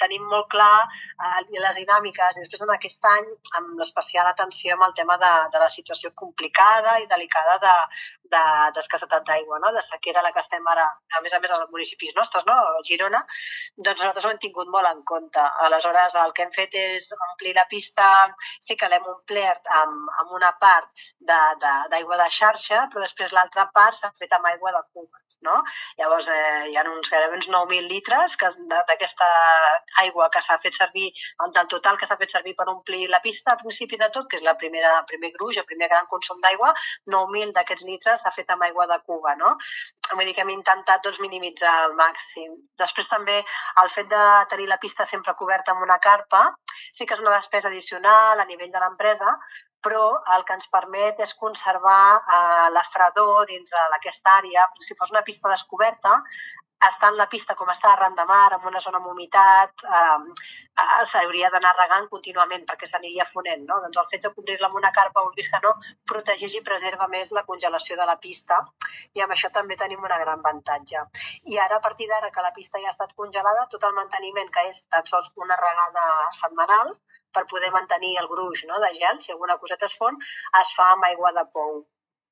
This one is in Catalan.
tenim molt clar les dinàmiques, i després en aquest any amb l'especial atenció amb el tema de la situació complicada i delicada d'escassetat d'aigua, de sequera a la que estem ara, a més als municipis nostres, a Girona, doncs nosaltres ho hem tingut molt en compte. Aleshores, el que hem fet és omplir la pista, sí que l'hem omplert amb una part d'aigua de xarxa, però després l'altra part s'ha fet amb aigua de cubes. Llavors, hi ha gairebé uns 9.000 litres d'aquesta aigua que s'ha fet servir, del total que s'ha fet servir per omplir la pista al principi de tot, que és el primer gruix, el primer gran consum d'aigua, 9.000 d'aquests litres s'ha fet amb aigua de cuba. Vull dir que hem intentat minimitzar al màxim. Després també el fet de tenir la pista sempre coberta amb una carpa sí que és una despesa addicional a nivell de l'empresa, però el que ens permet és conservar la fredor dins d'aquesta àrea. Si fos una pista descoberta, estant la pista com està arran de mar, en una zona amb humitat, s'hauria d'anar regant contínuament perquè s'aniria fonent. Doncs el fet de cobrir-la amb una carpa, vulguis que no, protegeix i preserva més la congelació de la pista, i amb això també tenim un gran avantatge. I ara, a partir d'ara que la pista ja ha estat congelada, tot el manteniment, que és tan sols una regada setmanal, per poder mantenir el gruix de gel, si alguna coseta es fon, es fa amb aigua de pou.